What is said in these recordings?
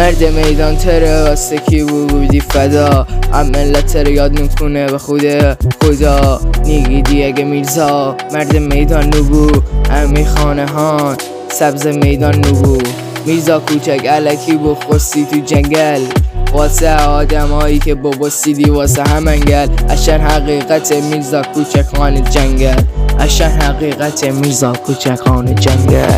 مرد میدان تره واسه کی بودی فدا، هم ملت تره یاد میکنه به خدا نیگیدی اگه میرزا. مرد میدان نبو امی خانه هان سبز میدان نبو. میرزا کوچک علکی بخواستی تو جنگل واسه آدمایی که بابا سیدی واسه همنگل. اشن حقیقت میرزا کوچک خان جنگل، اشن حقیقت میرزا کوچک خان جنگل.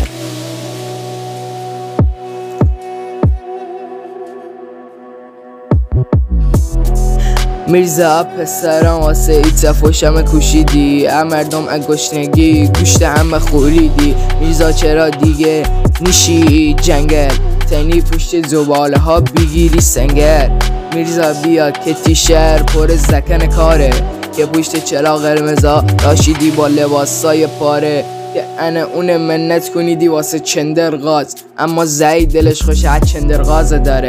میرزا پسران واسه ایت فوشم کوشیدی، مردم اگشنگی گوشت همه خوریدی. میرزا چرا دیگه نیشی جنگل، تنی پشت زباله ها بگیری سنگر. میرزا بیا که تیشر پر زکن کاره، که پشت چرا قرمزا راشیدی با لباسای پاره. که انا اون منت کنیدی واسه چندرغاز، اما زید دلش خوش از چندرغاز داره.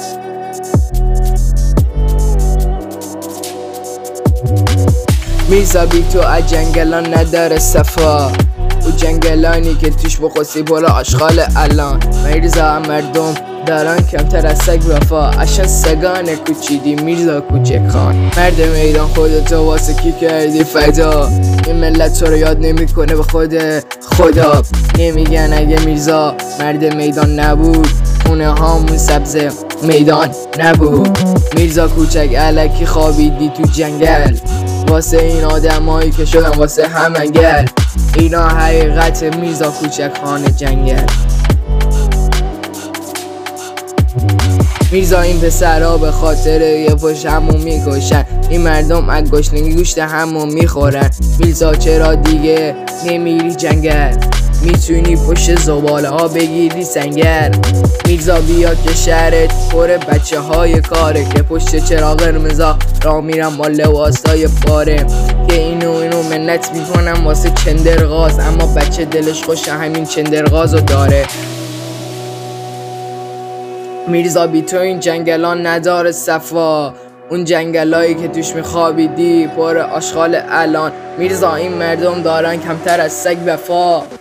میرزا بی تو از جنگلان نداره صفا، او جنگلانی که توش بخواستی بالا آشغال الان. میرزا مردم دارن کمتر از سگ وفا، اشن سگان کوچیدی میرزا کوچک خان. مرد میدان خودتو واسه کی کردی فدا، این ملت تو رو یاد نمیکنه به خدا. نمیگن اگه میرزا مرد میدان نبود خونه هامون سبز میدان نبود. میرزا کوچک علکی خوابیدی تو جنگل واسه این آدمایی که شدن واسه همنگل. اینا حقیقت میرزا کوچک خان جنگل. میرزا این پسرها به خاطر یه پشت همون میکشن، این مردم از گشنگی گوشت همون میخورن. میرزا چرا دیگه نمیری جنگل، میتونی پشت زباله ها بگیری سنگر. میرزا بیا که شهرت پر بچه های کاره، که پشت چراغ قرمزا را میرم با لباسای پاره. که اینو منت میکنم واسه چندرغاز، اما بچه دلش خوش همین چندرغازو داره. میرزا بی تو این جنگلان نداره صفا، اون جنگلایی که توش میخوابیدی پر آشغال الان. میرزا این مردم دارن کمتر از سگ وفا.